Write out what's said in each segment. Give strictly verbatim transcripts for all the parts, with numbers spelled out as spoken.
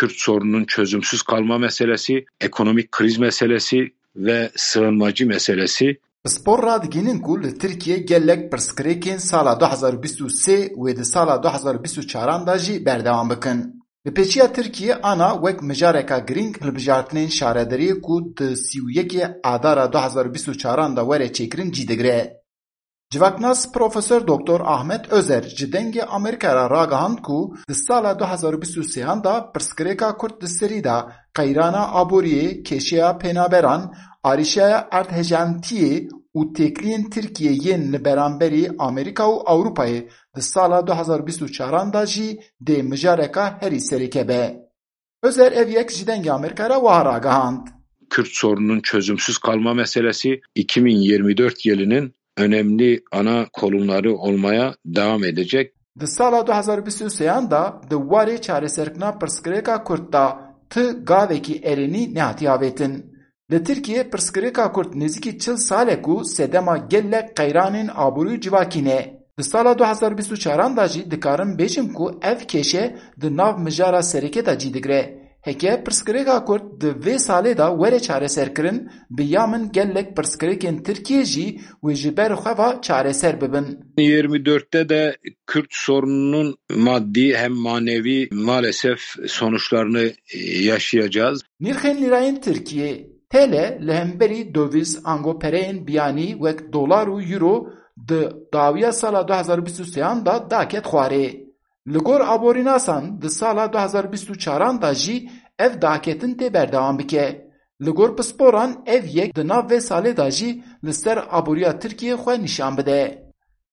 Kürt sorununun çözümsüz kalma meselesi, ekonomik kriz meselesi ve sığınmacı meselesi. Spor ra digihînin ku li Tirkiye gelek pirsgirêkên sala du hezar û bîst û sê û di sala du hezar û bîst û çaran da jî berdewam bikin. Li pêçiya Tirkiye ana wek mijareka girîng hilbijartinên şaredariyê ku di sî û yekê adara du hezar û bîst û çaran da were çêkirin cî digire. Civaknas Profesör Doktor Ahmet Özer ji dengê Amerîkaya ra ragihand ku di sala du hezar û bîst û sêyan da pirsgirêka Kurd di serî da qeyrana aboriyê, kêşeya pênaberan, arîşeya erdhejantiyê û têkliyên Tirkiye yên li beramberî Amerîka û Ewropayê di sala du hezar û bîst û çaran da jî dê mijareka herî serêkebe. Özer ev yek ji dengê Amerîkaya ra wiha ragihand. Kürt sorununun çözümsüz kalma meselesi iki bin yirmi dört yılının önemli ana kolonları olmaya devam edecek. Di sala du hezar û bîst û sêyan da di warê çareserkirina pirsgirêka Kurd da ti gavekî erênî nehatiye avêtin. Li Tirkiye pirsgirêka Kurd nêzîkî çil salê ku sedema gelek qeyranên aborî û civakî ne. Di sala du hezar û bîst û çaran da jî dikarin bêjin ku ev kêşe di nav mijara serêketa cî digire. Heke pirsgirêka Kurd di vê salê da were çareserkirin bi ya min gelek pirsgirêkên Tirkiye jî wê ji ber xwe ve çareser bibin. yirmi dörtte de Kürt sorununun maddi hem manevi maalesef sonuçlarını yaşayacağız. Nirxên lîrayên Tirkiye T L li hemberî döviz angopereyên biyanî wek dolar û euro di dawiya sala du hezar û bîst û sêyan da daket xwarê. Li gor aborînasan di sala du hezar û bîst û çaran da jî ev daketin tê berdewam bike. Li gor pisporan ev yek di nav vê salê da jî li ser aboriya Tirkiye xwe nîşan bide.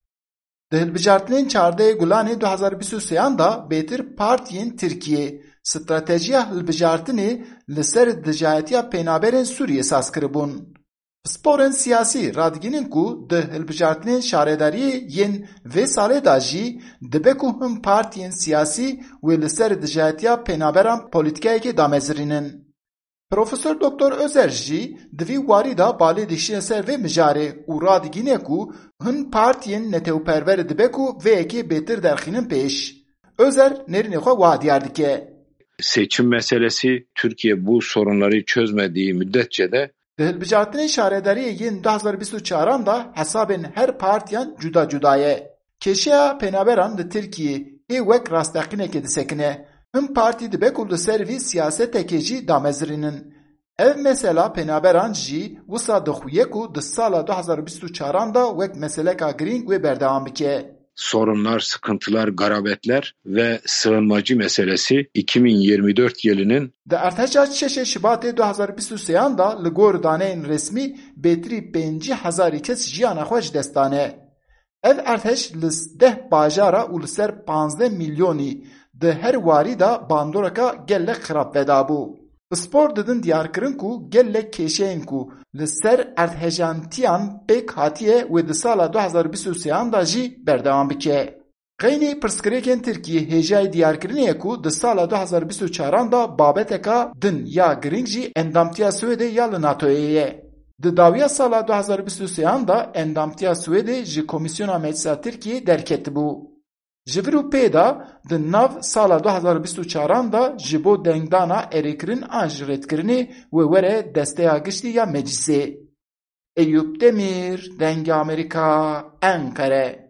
Di hilbijartinên çardeyê Gulanê du hezar û bîst û sêyan da bêtir partiyên Tirkiye stratejiya hilbijartinê li ser dijayetiya pênaberên Sûriyê saz kiribûn. Sporên siyasî radigînin ku di hilbijartinên şaredariyê yên vê salê da jî dibe ku him partiyên siyasî wê li ser dijayetiya pênaberan polîtikayekê damezirînin. Profesör Doktor Özer jî di vî warî da balê dişîne ser vê mijarê û radigîne ku hin partiyên netewperver dibe ku vê yekê bêtir derxînin pêş. Özer nêrînê xwe wiha diyar dike. Seçim meselesi Türkiye bu sorunları çözmediği müddetçe de Di hilbijartinên şaredariyê yên du hezar û bîst û çaran da hesabên her partiyan cuda cuda ye. Kêşeya pênaberan li Tirkiye ê wek rasteqînekê disekine. Him partî dibe ku li ser vî siyasetekê jî damezirînin. Ev mesela pênaberan jî wisa dixuye ku di sala du hezar û bîst û çaran da wek meseleka girîng wê berdewam bike. Sorunlar, sıkıntılar, garabetler ve sığınmacı meselesi iki bin yirmi dört yılının Di erteca şeşê Şibatê du hezar û bîst û sêyan da li gor daneyên resmî bêtirî pêncî hezarî kes jiyana xwe ji dest dane. Ev erteş li deh bajara û li ser panzdeh milyonî di her warî da bandoreka gelek xirab vedabû. Bi spor didin diyarkirin ku gelek kêşeyên ku li ser erdhejantiyan pêk hatiye wê di sala du hezar û bîst û sêyan da jî berdewam bike. Qeynî pirsgirêkên Tirkiye hêjayê diyarkirinê ku di sala du hezar û bîst û çaran da babeteka din ya girîng jî endamtiya Swêdê ya li NATOyê ye. Di dawiya sala du hezar û bîst û sêyan da endamtiya Swêdê ji Komîsyona Meclisa Tirkiye derketibû. Ji vir û pê da di nav sala du hezar û bîst û çaran da ji bo dengdana erêkirin an ji rêtkirinê wê were desteya giştî ya meclisê. Eyüp Demir, Dengê Amerîka, Ankara.